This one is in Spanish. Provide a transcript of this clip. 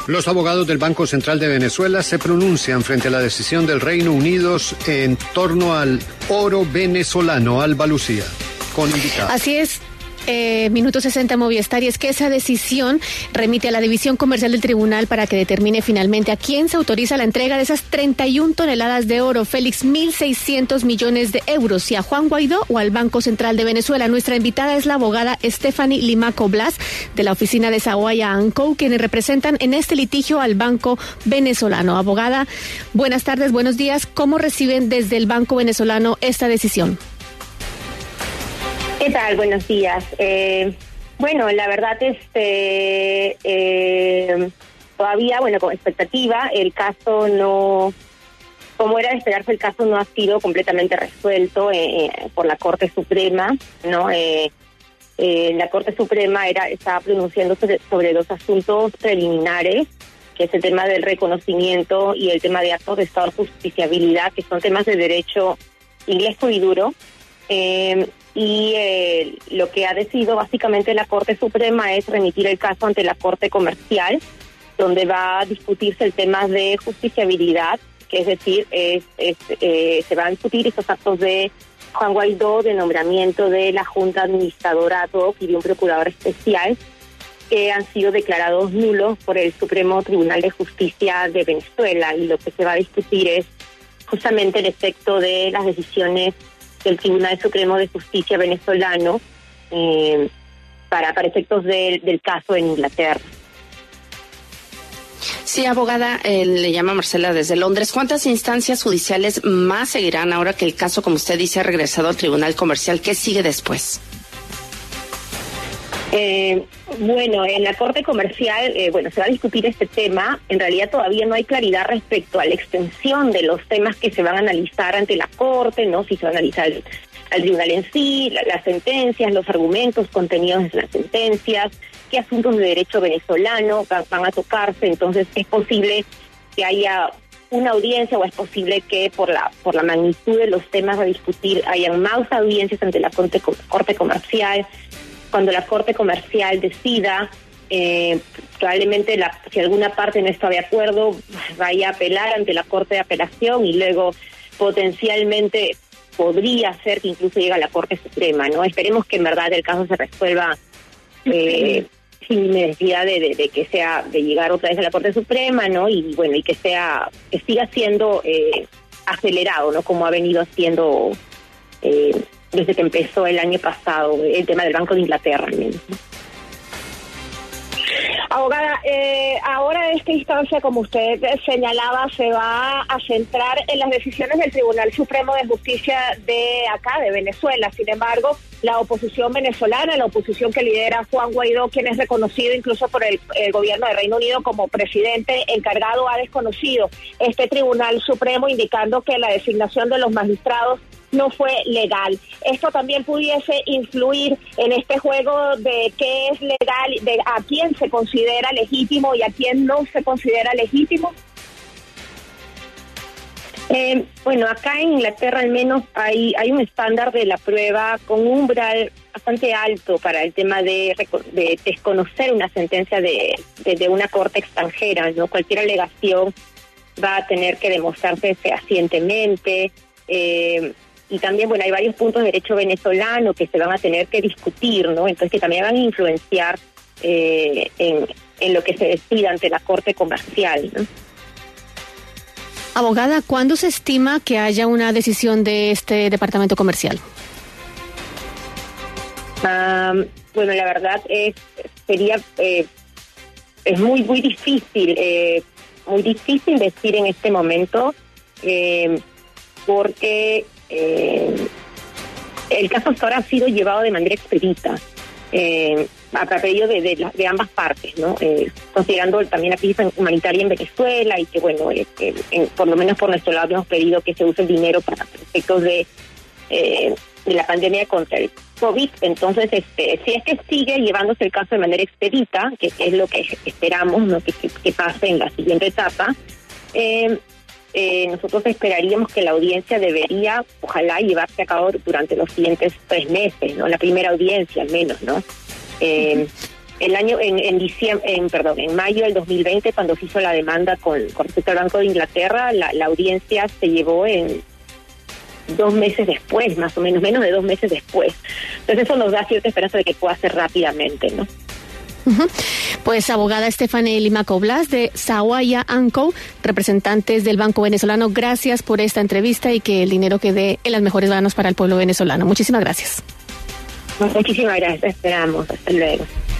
Los abogados del Banco Central de Venezuela se pronuncian frente a la decisión del Reino Unido en torno al oro venezolano. Alba Lucía, con invitados. Así es. Minuto 60 Movistar, y es que esa decisión remite a la División Comercial del Tribunal para que determine finalmente a quién se autoriza la entrega de esas 31 toneladas de oro, Félix, 1.600 millones de euros, si a Juan Guaidó o al Banco Central de Venezuela. Nuestra invitada es la abogada Stephanie Limaco Blas, de la oficina de Sawaya & Co., quienes representan en este litigio al Banco Venezolano. Abogada, buenas tardes, buenos días. ¿Cómo reciben desde el Banco Venezolano esta decisión? ¿Qué tal? Buenos días. Bueno, la verdad, todavía, con expectativa, el caso no, como era de esperarse, el caso no ha sido completamente resuelto por la Corte Suprema, ¿no? La Corte Suprema estaba pronunciándose sobre dos asuntos preliminares, que es el tema del reconocimiento y el tema de actos de estado de justiciabilidad, que son temas de derecho inglés puro y duro. Lo que ha decidido básicamente la Corte Suprema es remitir el caso ante la Corte Comercial, donde va a discutirse el tema de justiciabilidad, que es decir, se van a discutir estos actos de Juan Guaidó, de nombramiento de la Junta Administradora ad hoc y de un procurador especial, que han sido declarados nulos por el Supremo Tribunal de Justicia de Venezuela, y lo que se va a discutir es justamente el efecto de las decisiones del Tribunal Supremo de Justicia venezolano para efectos del caso en Inglaterra. Sí, abogada, le llama Marcela desde Londres. ¿Cuántas instancias judiciales más seguirán ahora que el caso, como usted dice, ha regresado al Tribunal Comercial? ¿Qué sigue después? En la Corte Comercial, se va a discutir este tema. En realidad todavía no hay claridad respecto a la extensión de los temas que se van a analizar ante la Corte, ¿no? Si se va a analizar al tribunal en sí, las sentencias, los argumentos contenidos en las sentencias, qué asuntos de derecho venezolano van a tocarse. Entonces, es posible que haya una audiencia, o es posible que por la magnitud de los temas a discutir hayan más audiencias ante la Corte Comercial. Cuando la Corte Comercial decida, probablemente si alguna parte no está de acuerdo, vaya a apelar ante la Corte de Apelación, y luego potencialmente podría ser que incluso llegue a la Corte Suprema, ¿no? Esperemos que en verdad el caso se resuelva sin necesidad de llegar otra vez a la Corte Suprema, ¿no? Y que siga siendo acelerado, ¿no? Como ha venido haciendo desde que empezó el año pasado el tema del Banco de Inglaterra. Abogada, ahora esta instancia, como usted señalaba, se va a centrar en las decisiones del Tribunal Supremo de Justicia de acá, de Venezuela. Sin embargo, la oposición venezolana, la oposición que lidera Juan Guaidó, quien es reconocido incluso por el gobierno de Reino Unido como presidente encargado, ha desconocido este Tribunal Supremo, indicando que la designación de los magistrados no fue legal. Esto también pudiese influir en este juego de qué es legal, de a quién se considera legítimo y a quién no se considera legítimo. Acá en Inglaterra al menos hay un estándar de la prueba con un umbral bastante alto para el tema de desconocer una sentencia de una corte extranjera, ¿no? Cualquier alegación va a tener que demostrarse fehacientemente. Y también, hay varios puntos de derecho venezolano que se van a tener que discutir, ¿no? Entonces, que también van a influenciar en lo que se decida ante la Corte Comercial, ¿no? Abogada, ¿cuándo se estima que haya una decisión de este departamento comercial? La verdad es muy difícil, decir en este momento, porque el caso hasta ahora ha sido llevado de manera expedita, a pedido de ambas partes, ¿no? Considerando también la crisis humanitaria en Venezuela, y que por lo menos por nuestro lado hemos pedido que se use el dinero para efectos de la pandemia contra el COVID. Entonces, si es que sigue llevándose el caso de manera expedita, que es lo que esperamos, ¿no? que pase en la siguiente etapa, nosotros esperaríamos que la audiencia debería, ojalá, llevarse a cabo durante los siguientes 3 meses, ¿no? La primera audiencia al menos, ¿no? en mayo del 2020, cuando se hizo la demanda con respecto al Banco de Inglaterra, la audiencia se llevó en 2 meses después, más o menos, menos de 2 meses después. Entonces eso nos da cierta esperanza de que pueda ser rápidamente, ¿no? Pues abogada Stephanie Limaco Blas de Sawaya & Co, representantes del Banco Venezolano, gracias por esta entrevista y que el dinero quede en las mejores manos para el pueblo venezolano. Muchísimas gracias. Muchísimas gracias, esperamos. Hasta luego.